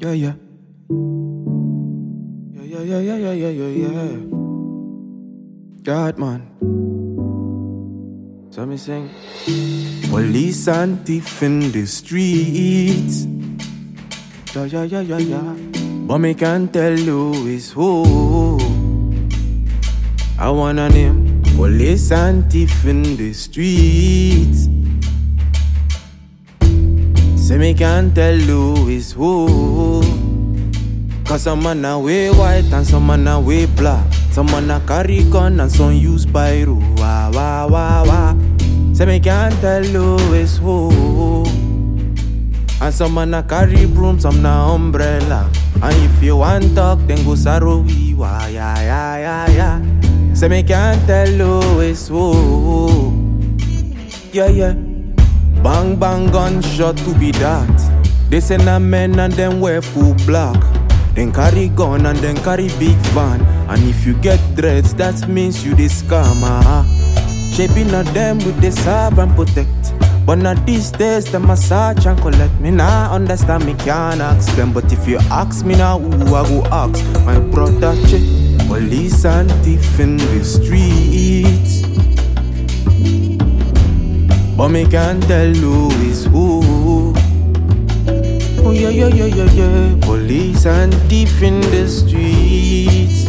Yeah, yeah. Yeah. God, man. So me sing. Police and thief in the streets. Yeah. But me can't tell who is who. I wanna name police and thief in the streets. Say me can't tell who is who. Cause some man a way white and some man a way black. Some man a carry gun and some use pyro. Wah. Say me can't tell who is who. And some man a carry broom, some na umbrella. And if you want talk, then go Sarowi. Wah, yeah. Say me can't tell who is who. Yeah. Bang gunshot to be that. They say na men and them wear full black. Then carry gun and then carry big van. And if you get dreads, that means you the scammer. Shaping at them with the serve and protect. But not these days, them massage and collect. Me nah understand, me can't ask them. But if you ask me now, who I go ask? My brother check. Police and thief in the streets. But me can't tell who is who. Oh yeah. Police and thief in the streets.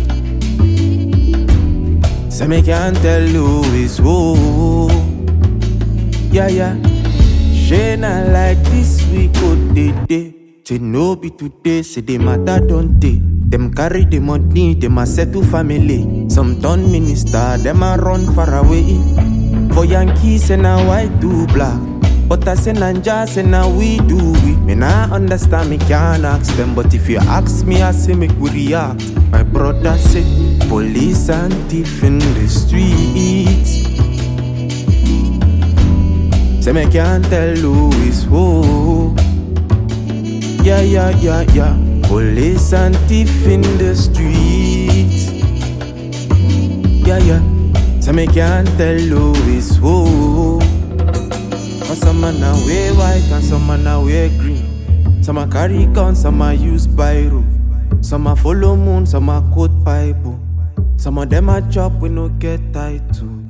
So me can't tell who is who. Yeah. Shana like this week could day. Say no be today, say the matter don't take. Them carry the money, them a settle family. Some done minister, them a run far away. For Yankees and a white do black. But I say Nanja, say now we do it. Me nah understand, me can't ask them. But if you ask me, I say make we react. My brother say, police and thief in the streets. Say me can't tell who is who. Yeah. Police and thief in the streets. Yeah. Say me can't tell who is who. Cause some man a wear white and some man a wear green. Some a carry guns, some a use pyro. Some a follow moon, some a quote Bible. Some of them a chop we no get title.